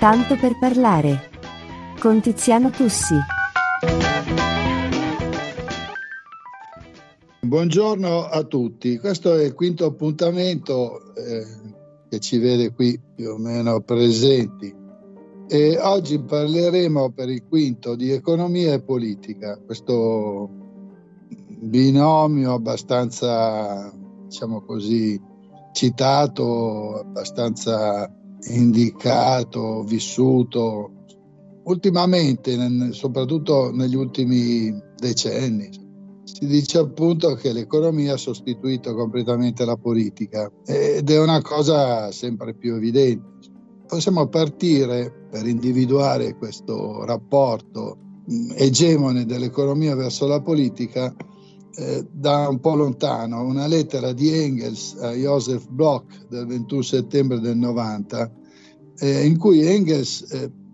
Tanto per parlare con Tiziano Tussi. Buongiorno a tutti, questo è il quinto appuntamento che ci vede qui più o meno presenti e oggi parleremo per il quinto di economia e politica, questo binomio abbastanza, diciamo così, citato, abbastanza indicato, vissuto ultimamente, soprattutto negli ultimi decenni. Si dice appunto che l'economia ha sostituito completamente la politica ed è una cosa sempre più evidente. Possiamo partire per individuare questo rapporto egemone dell'economia verso la politica da un po' lontano, una lettera di Engels a Joseph Bloch del 21 settembre del 90, in cui Engels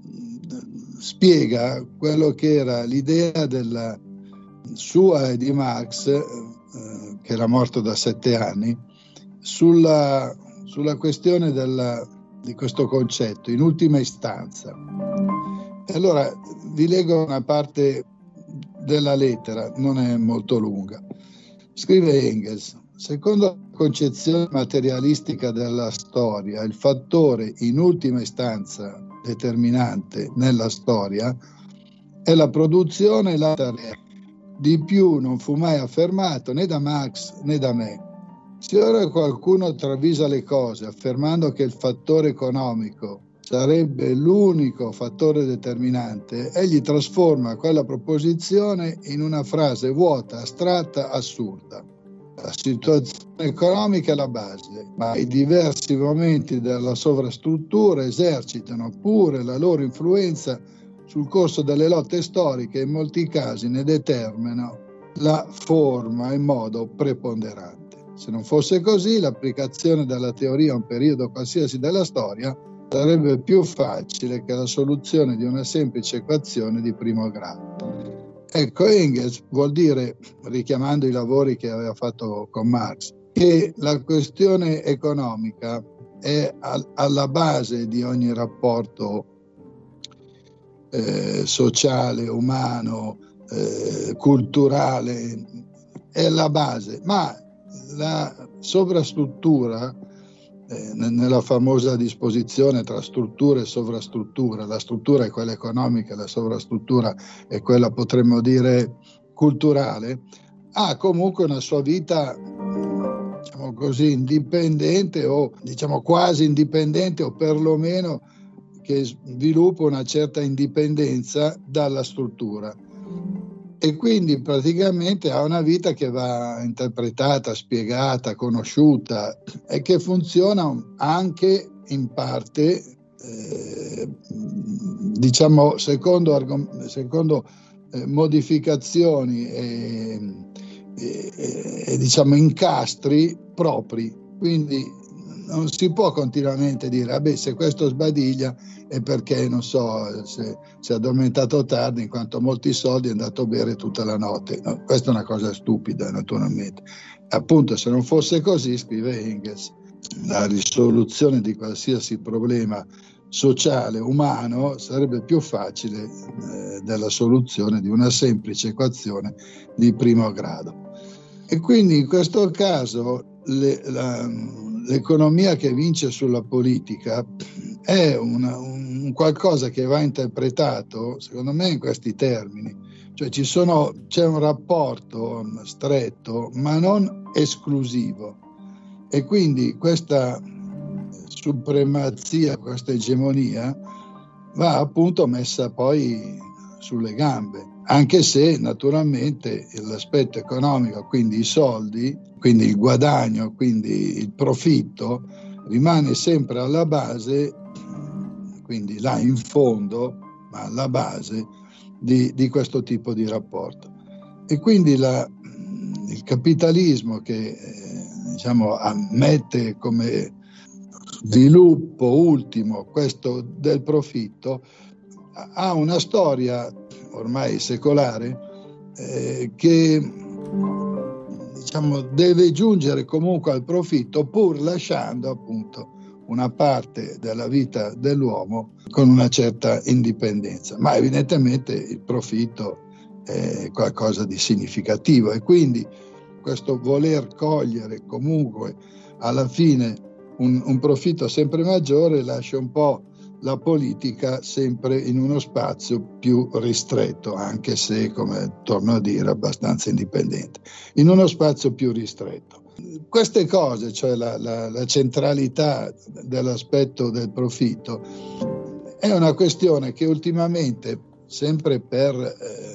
spiega quello che era l'idea della sua e di Marx, che era morto da 7 anni, sulla questione di questo concetto, in ultima istanza. E allora vi leggo una parte della lettera, non è molto lunga. Scrive Engels: secondo la concezione materialistica della storia, il fattore in ultima istanza determinante nella storia è la produzione e la tarea. Di più non fu mai affermato né da Marx né da me. Se ora qualcuno travisa le cose affermando che il fattore economico sarebbe l'unico fattore determinante, egli trasforma quella proposizione in una frase vuota, astratta, assurda. La situazione economica è la base, ma i diversi momenti della sovrastruttura esercitano pure la loro influenza sul corso delle lotte storiche e in molti casi ne determinano la forma in modo preponderante. Se non fosse così, l'applicazione della teoria a un periodo qualsiasi della storia sarebbe più facile che la soluzione di una semplice equazione di primo grado. Ecco, Engels vuol dire, richiamando i lavori che aveva fatto con Marx, che la questione economica è alla base di ogni rapporto sociale, umano, culturale, è la base, ma la sovrastruttura, nella famosa disposizione tra struttura e sovrastruttura, la struttura è quella economica, la sovrastruttura è quella, potremmo dire, culturale, ha comunque una sua vita, diciamo così, indipendente o diciamo quasi indipendente, o perlomeno che sviluppa una certa indipendenza dalla struttura. E quindi praticamente ha una vita che va interpretata, spiegata, conosciuta e che funziona anche in parte, diciamo, secondo modificazioni e diciamo incastri propri. Quindi non si può continuamente dire vabbè, se questo sbadiglia è perché, non so, si è addormentato tardi in quanto ha molti soldi è andato a bere tutta la notte. No, questa è una cosa stupida, naturalmente. Appunto, se non fosse così, scrive Engels, la risoluzione di qualsiasi problema sociale, umano, sarebbe più facile della soluzione di una semplice equazione di primo grado. E quindi in questo caso l'economia che vince sulla politica è un qualcosa che va interpretato, secondo me, in questi termini. Cioè c'è un rapporto stretto, ma non esclusivo. E quindi questa supremazia, questa egemonia va appunto messa poi sulle gambe, anche se naturalmente l'aspetto economico, quindi i soldi, quindi il guadagno, quindi il profitto, rimane sempre alla base, quindi là in fondo, ma alla base di questo tipo di rapporto. E quindi il capitalismo che diciamo ammette come sviluppo ultimo questo del profitto ha una storia ormai secolare che diciamo deve giungere comunque al profitto, pur lasciando appunto una parte della vita dell'uomo con una certa indipendenza, ma evidentemente il profitto è qualcosa di significativo e quindi questo voler cogliere comunque alla fine un profitto sempre maggiore lascia un po' la politica sempre in uno spazio più ristretto, anche se, come torno a dire, abbastanza indipendente, in uno spazio più ristretto. Queste cose, cioè la centralità dell'aspetto del profitto, è una questione che ultimamente, sempre per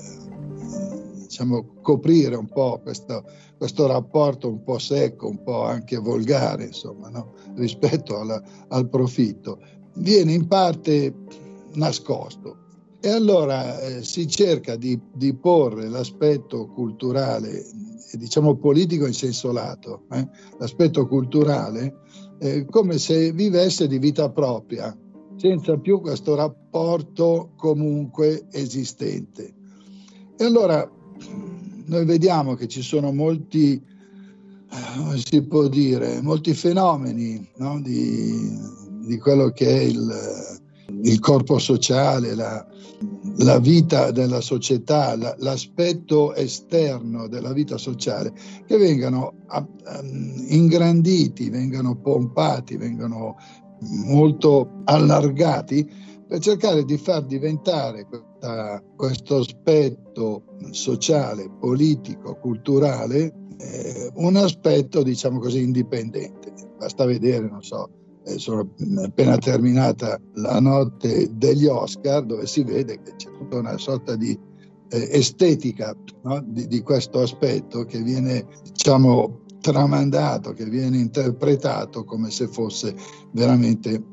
coprire un po' questo rapporto un po' secco, un po' anche volgare, insomma, no? Rispetto al profitto, viene in parte nascosto. E allora si cerca di porre l'aspetto culturale, diciamo politico in senso lato, l'aspetto culturale come se vivesse di vita propria, senza più questo rapporto comunque esistente. E allora noi vediamo che ci sono molti, si può dire, molti fenomeni, no? di quello che è il corpo sociale, la vita della società, l'aspetto esterno della vita sociale, che vengono ingranditi, vengono pompati, vengono molto allargati per cercare di far diventare questo aspetto sociale, politico, culturale un aspetto, diciamo così, indipendente. Basta vedere, non so, sono appena terminata la notte degli Oscar, dove si vede che c'è tutta una sorta di estetica, no? di questo aspetto che viene, diciamo, tramandato, che viene interpretato come se fosse veramente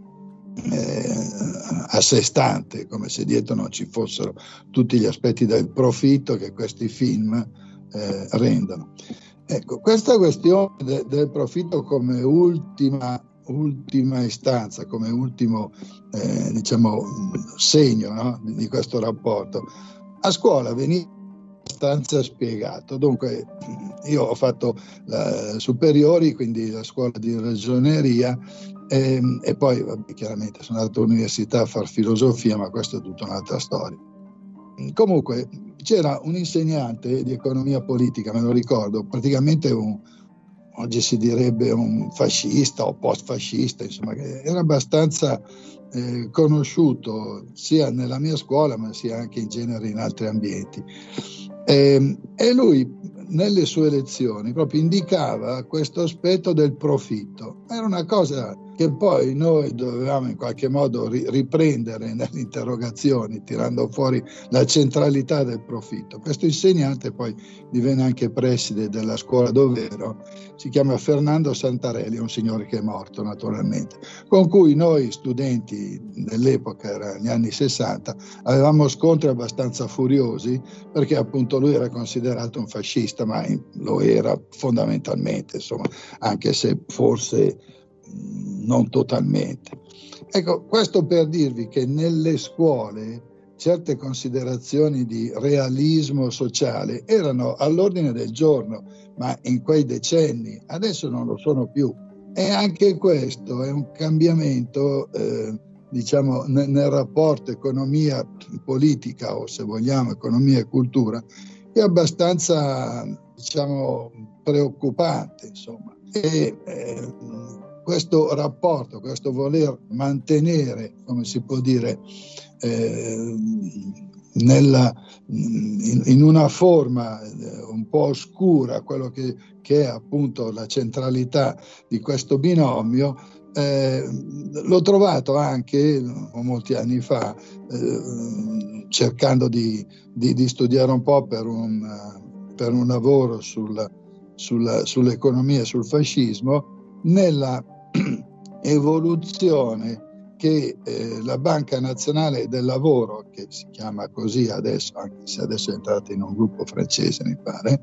a sé stante, come se dietro non ci fossero tutti gli aspetti del profitto che questi film rendono. Ecco, questa questione del profitto come ultima istanza, come ultimo diciamo segno, no? di questo rapporto, a scuola veniva abbastanza spiegato. Dunque io ho fatto superiori, quindi la scuola di ragioneria, e poi chiaramente sono andato all'università a fare filosofia, ma questa è tutta un'altra storia. Comunque c'era un insegnante di economia politica, me lo ricordo, praticamente oggi si direbbe un fascista o post-fascista, insomma, che era abbastanza conosciuto sia nella mia scuola ma sia anche in genere in altri ambienti. E lui nelle sue lezioni proprio indicava questo aspetto del profitto. Era una cosa che poi noi dovevamo in qualche modo riprendere nelle interrogazioni, tirando fuori la centralità del profitto. Questo insegnante poi divenne anche preside della scuola dov'ero, si chiama Fernando Santarelli, è un signore che è morto naturalmente, con cui noi studenti dell'epoca, era negli anni 60, avevamo scontri abbastanza furiosi, perché appunto lui era considerato un fascista, ma lo era fondamentalmente, insomma, anche se forse non totalmente. Ecco, questo per dirvi che nelle scuole certe considerazioni di realismo sociale erano all'ordine del giorno, ma in quei decenni, adesso non lo sono più. E anche questo è un cambiamento, diciamo, nel rapporto economia politica, o se vogliamo economia e cultura, che è abbastanza, diciamo, preoccupante, insomma. E questo rapporto, questo voler mantenere, come si può dire, in una forma un po' oscura quello che è appunto la centralità di questo binomio, l'ho trovato anche molti anni fa, cercando di studiare un po' per un lavoro sull'economia e sul fascismo, nella evoluzione che la Banca Nazionale del Lavoro, che si chiama così adesso, anche se adesso è entrata in un gruppo francese, mi pare,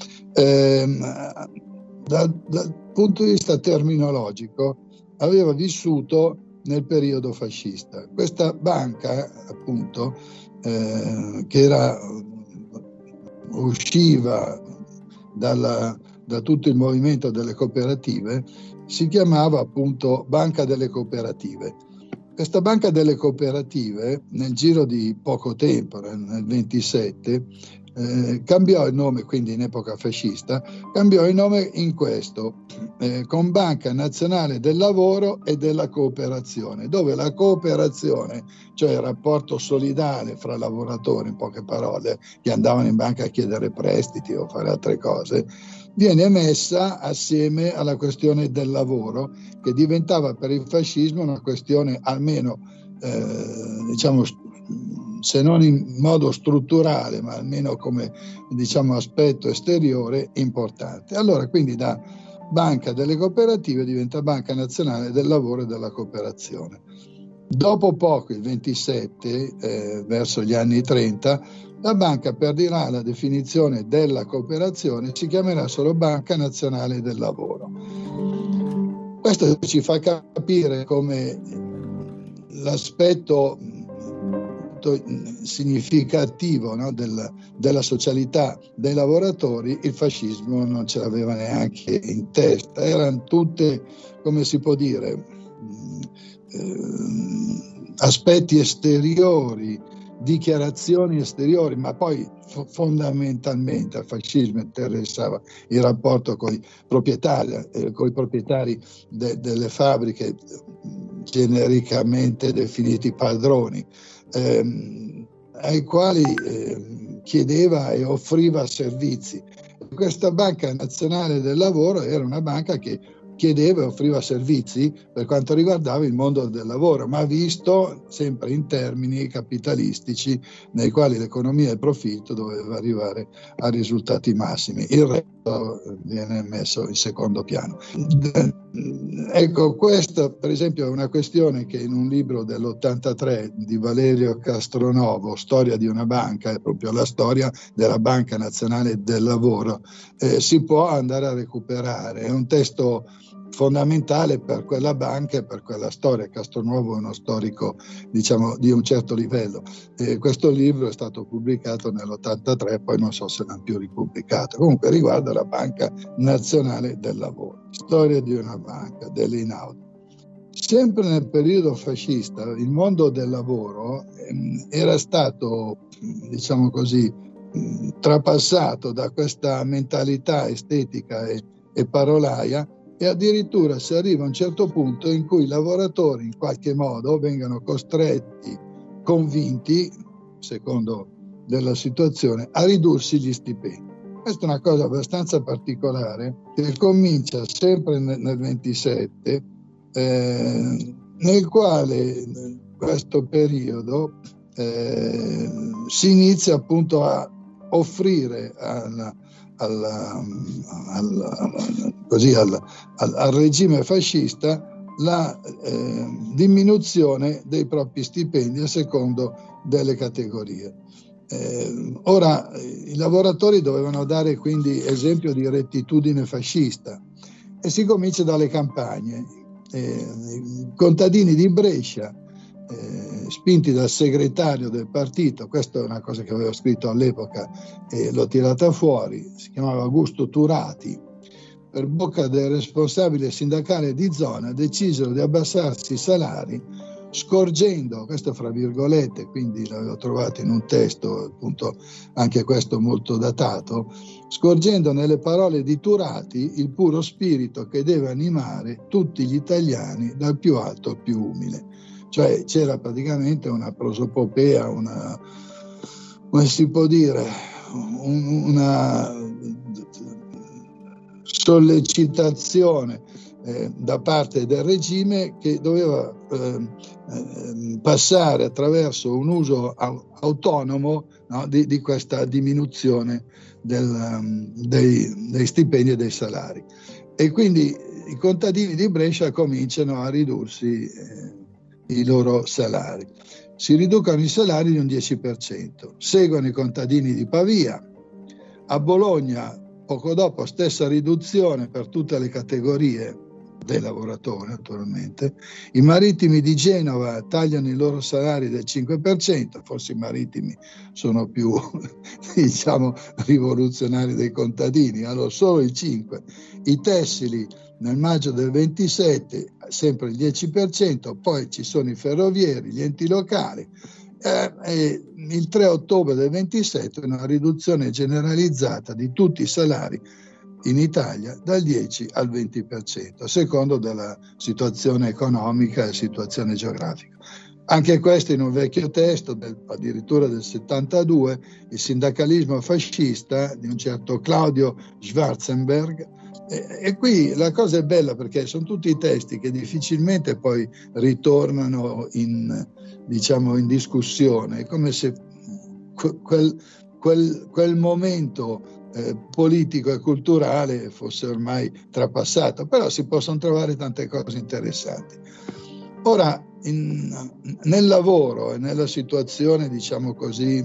dal punto di vista terminologico aveva vissuto nel periodo fascista. Questa banca, appunto, che usciva da tutto il movimento delle cooperative, si chiamava appunto Banca delle Cooperative. Questa Banca delle Cooperative, nel giro di poco tempo, nel 27, cambiò il nome, quindi in epoca fascista, cambiò il nome in questo, con Banca Nazionale del Lavoro e della Cooperazione, dove la cooperazione, cioè il rapporto solidale fra lavoratori, in poche parole, che andavano in banca a chiedere prestiti o fare altre cose, viene messa assieme alla questione del lavoro, che diventava per il fascismo una questione almeno, diciamo, se non in modo strutturale, ma almeno come, diciamo, aspetto esteriore importante. Allora, quindi da Banca delle Cooperative diventa Banca Nazionale del Lavoro e della Cooperazione. Dopo poco, il 27, verso gli anni 30, la banca perderà la definizione della cooperazione, si chiamerà solo Banca Nazionale del Lavoro. Questo ci fa capire come l'aspetto significativo, no, della socialità dei lavoratori, il fascismo non ce l'aveva neanche in testa. Erano tutte, come si può dire, aspetti esteriori, dichiarazioni esteriori, ma poi fondamentalmente al fascismo interessava il rapporto con i proprietari delle fabbriche, genericamente definiti padroni, ai quali chiedeva e offriva servizi. Questa Banca Nazionale del Lavoro era una banca che chiedeva e offriva servizi per quanto riguardava il mondo del lavoro, ma visto sempre in termini capitalistici nei quali l'economia e il profitto doveva arrivare a risultati massimi. Il resto viene messo in secondo piano. Ecco, questa per esempio è una questione che in un libro dell'83 di Valerio Castronovo, Storia di una banca, è proprio la storia della Banca Nazionale del Lavoro, si può andare a recuperare. È un testo fondamentale per quella banca e per quella storia. Castronuovo è uno storico, diciamo, di un certo livello. Questo libro è stato pubblicato nell'83, poi non so se l'hanno più ripubblicato. Comunque riguarda la Banca Nazionale del Lavoro. Storia di una banca, dell'Einaudi. Sempre nel periodo fascista il mondo del lavoro era stato, diciamo così, trapassato da questa mentalità estetica e parolaia, e addirittura si arriva a un certo punto in cui i lavoratori in qualche modo vengono costretti, convinti, secondo della situazione, a ridursi gli stipendi. Questa è una cosa abbastanza particolare che comincia sempre nel 27, nel quale questo periodo si inizia appunto a offrire al regime fascista la diminuzione dei propri stipendi a secondo delle categorie. Ora i lavoratori dovevano dare quindi esempio di rettitudine fascista e si comincia dalle campagne. I contadini di Brescia, spinti dal segretario del partito, questa è una cosa che avevo scritto all'epoca e l'ho tirata fuori, si chiamava Augusto Turati, per bocca del responsabile sindacale di zona decisero di abbassarsi i salari, scorgendo, questo fra virgolette, quindi l'avevo trovato in un testo, appunto anche questo molto datato, scorgendo nelle parole di Turati il puro spirito che deve animare tutti gli italiani dal più alto al più umile. Cioè c'era praticamente una prosopopea, come si può dire, una sollecitazione da parte del regime che doveva passare attraverso un uso autonomo, no, di questa diminuzione dei stipendi e dei salari. E quindi i contadini di Brescia cominciano a ridursi i loro salari. Si riducono i salari di un 10%. Seguono i contadini di Pavia. A Bologna, poco dopo, stessa riduzione per tutte le categorie dei lavoratori, naturalmente. I marittimi di Genova tagliano i loro salari del 5%, forse i marittimi sono più, diciamo, rivoluzionari dei contadini, allora solo il 5%. I tessili nel maggio del 27 sempre il 10%, poi ci sono i ferrovieri, gli enti locali, e il 3 ottobre del 27 una riduzione generalizzata di tutti i salari in Italia dal 10 al 20%, a secondo della situazione economica e situazione geografica. Anche questo in un vecchio testo, addirittura del 72, il sindacalismo fascista di un certo Claudio Schwarzenberg. E qui la cosa è bella perché sono tutti testi che difficilmente poi ritornano in discussione. È come se quel momento politico e culturale fosse ormai trapassato, però si possono trovare tante cose interessanti. Ora, nel lavoro e nella situazione, diciamo così,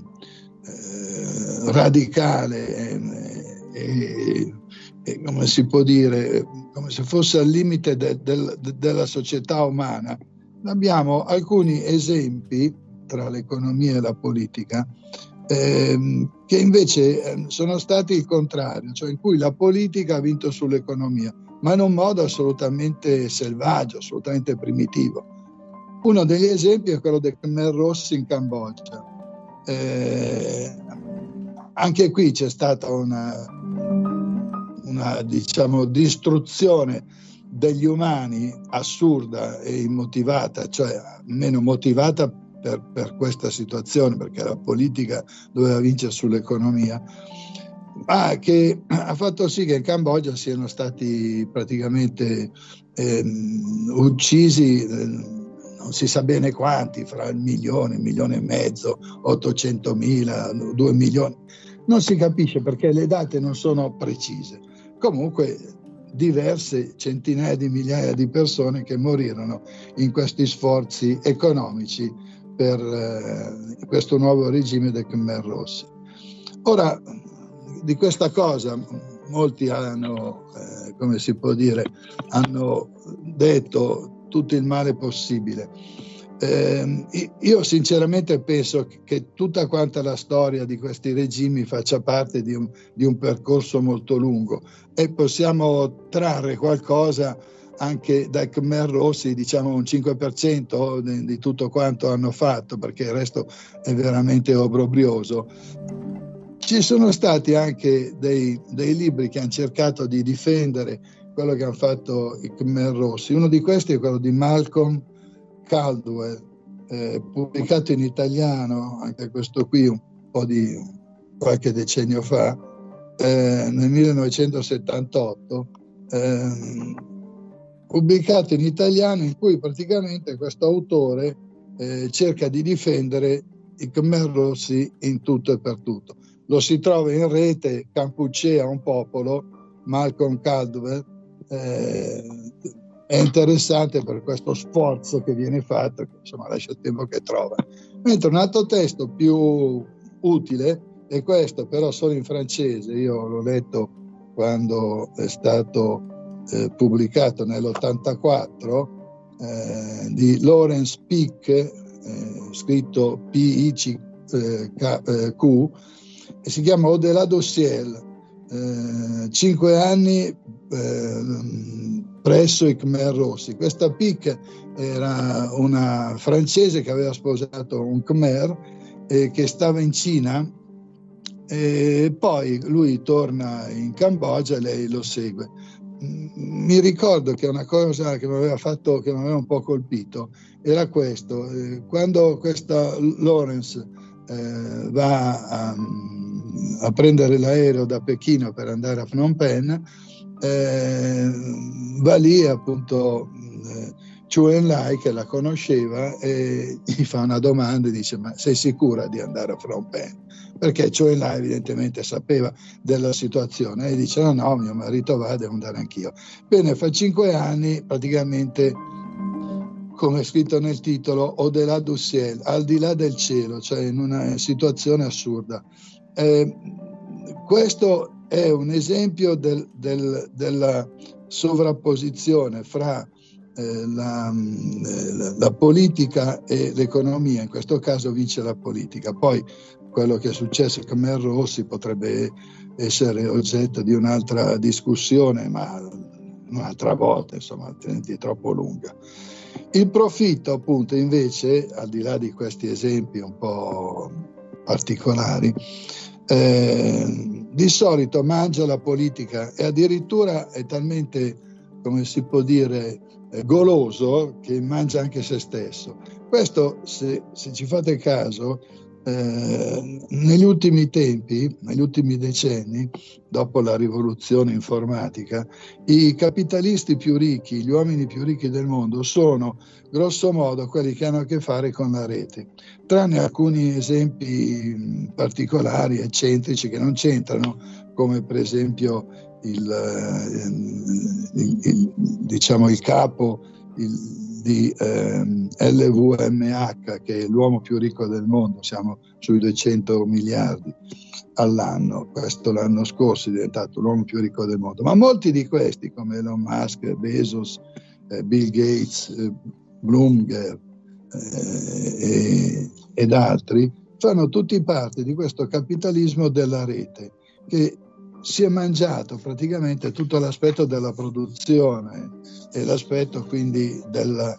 radicale e come si può dire, come se fosse al limite della società umana, abbiamo alcuni esempi tra l'economia e la politica che invece sono stati il contrario, cioè in cui la politica ha vinto sull'economia, ma in un modo assolutamente selvaggio, assolutamente primitivo. Uno degli esempi è quello del Khmer Rouge in Cambogia. Anche qui c'è stata una diciamo distruzione degli umani assurda e immotivata, cioè meno motivata per questa situazione, perché la politica doveva vincere sull'economia, ma che ha fatto sì che in Cambogia siano stati praticamente uccisi non si sa bene quanti, fra il milione e mezzo, 800.000, 2 milioni, non si capisce perché le date non sono precise. Comunque diverse centinaia di migliaia di persone che morirono in questi sforzi economici per questo nuovo regime del Khmer Rouge. Ora, di questa cosa molti hanno, come si può dire, hanno detto tutto il male possibile. Io sinceramente penso che tutta quanta la storia di questi regimi faccia parte di un percorso molto lungo e possiamo trarre qualcosa anche dai Khmer Rossi, diciamo un 5% di tutto quanto hanno fatto, perché il resto è veramente obbrobrioso. Ci sono stati anche dei libri che hanno cercato di difendere quello che hanno fatto i Khmer Rossi. Uno di questi è quello di Malcolm Caldwell, pubblicato in italiano, anche questo qui un po' di qualche decennio fa, nel 1978, pubblicato in italiano, in cui praticamente questo autore cerca di difendere i Khmer Rossi in tutto e per tutto. Lo si trova in rete, Campuchea un popolo, Malcolm Caldwell. È interessante per questo sforzo che viene fatto, che insomma lascia il tempo che trova. Mentre un altro testo più utile è questo, però solo in francese. Io l'ho letto quando è stato pubblicato nell'84, di Lawrence Pic, scritto P-I-C-Q, e si chiama Au-delà du ciel, 5 anni presso i Khmer Rossi. Questa Pic era una francese che aveva sposato un Khmer che stava in Cina, e poi lui torna in Cambogia e lei lo segue. Mi ricordo che una cosa che mi aveva un po' colpito era questo: quando questa Lawrence va a prendere l'aereo da Pechino per andare a Phnom Penh, va lì appunto Chou En-lai, che la conosceva, e gli fa una domanda e dice: ma sei sicura di andare a Phnom Penh? Perché Chou En-lai evidentemente sapeva della situazione e dice: no, mio marito va, devo andare anch'io. Bene, fa 5 anni praticamente, come è scritto nel titolo, Au-delà du ciel, al di là del cielo, cioè in una situazione assurda. Questo è un esempio della sovrapposizione fra la politica e l'economia. In questo caso vince la politica. Poi quello che è successo ai Khmer Rossi potrebbe essere oggetto di un'altra discussione, ma un'altra volta, insomma, altrimenti è troppo lunga. Il profitto, appunto, invece, al di là di questi esempi un po' particolari, di solito mangia la politica e addirittura è talmente, come si può dire, goloso che mangia anche se stesso. Questo, se ci fate caso, negli ultimi tempi, negli ultimi decenni, dopo la rivoluzione informatica, i capitalisti più ricchi, gli uomini più ricchi del mondo sono grosso modo quelli che hanno a che fare con la rete, tranne alcuni esempi particolari, eccentrici, che non c'entrano, come per esempio il capo di LVMH, che è l'uomo più ricco del mondo, siamo sui 200 miliardi all'anno, questo l'anno scorso è diventato l'uomo più ricco del mondo, ma molti di questi, come Elon Musk, Bezos, Bill Gates, Bloomberg ed altri, fanno tutti parte di questo capitalismo della rete, che si è mangiato praticamente tutto l'aspetto della produzione e l'aspetto quindi del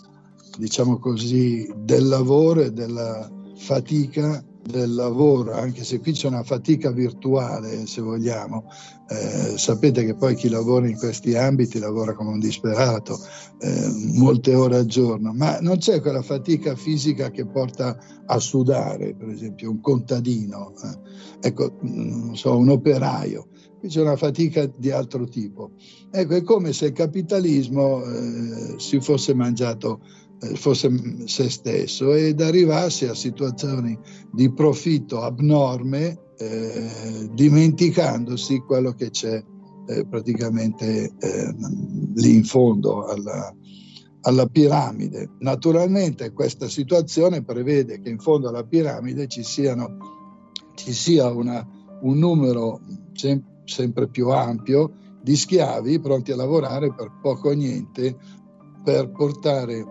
lavoro e della fatica del lavoro, anche se qui c'è una fatica virtuale, se vogliamo. Sapete che poi chi lavora in questi ambiti lavora come un disperato, molte ore al giorno, ma non c'è quella fatica fisica che porta a sudare, per esempio un contadino, ecco, non so, un operaio. Qui c'è una fatica di altro tipo. Ecco, è come se il capitalismo si fosse mangiato, fosse se stesso, ed arrivasse a situazioni di profitto abnorme, dimenticandosi quello che c'è praticamente lì in fondo alla piramide. Naturalmente questa situazione prevede che in fondo alla piramide ci sia un numero sempre più ampio di schiavi pronti a lavorare per poco o niente per portare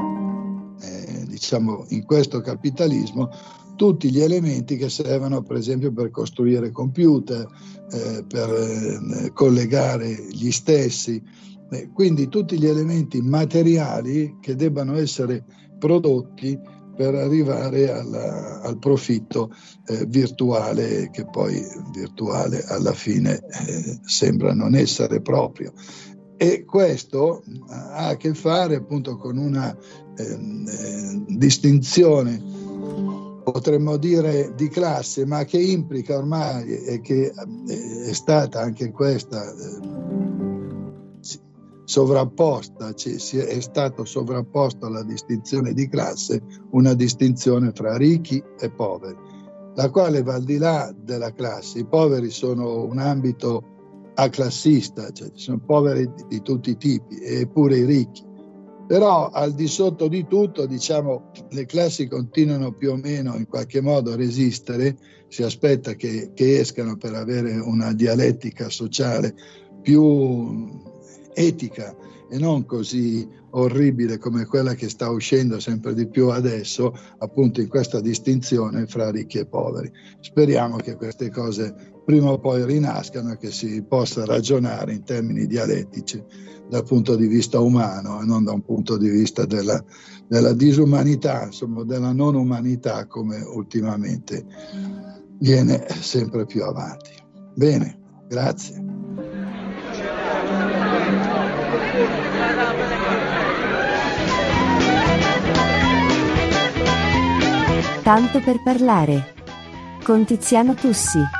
in questo capitalismo tutti gli elementi che servono, per esempio, per costruire computer, per collegare gli stessi, quindi tutti gli elementi materiali che debbano essere prodotti per arrivare al profitto virtuale, che poi virtuale alla fine sembra non essere proprio. E questo ha a che fare appunto con una distinzione, potremmo dire, di classe, ma che implica ormai, e che è stata anche questa sovrapposta, è stato sovrapposto alla distinzione di classe una distinzione fra ricchi e poveri, la quale va al di là della classe. I poveri sono un ambito aclassista, cioè ci sono poveri di tutti i tipi, e pure i ricchi. Però al di sotto di tutto, diciamo, le classi continuano più o meno in qualche modo a resistere, si aspetta che escano per avere una dialettica sociale più etica e non così orribile come quella che sta uscendo sempre di più adesso, appunto in questa distinzione fra ricchi e poveri. Speriamo che queste cose prima o poi rinascano e che si possa ragionare in termini dialettici dal punto di vista umano e non da un punto di vista della disumanità, insomma della non umanità, come ultimamente viene sempre più avanti. Bene, grazie. Tanto per parlare con Tiziano Tussi.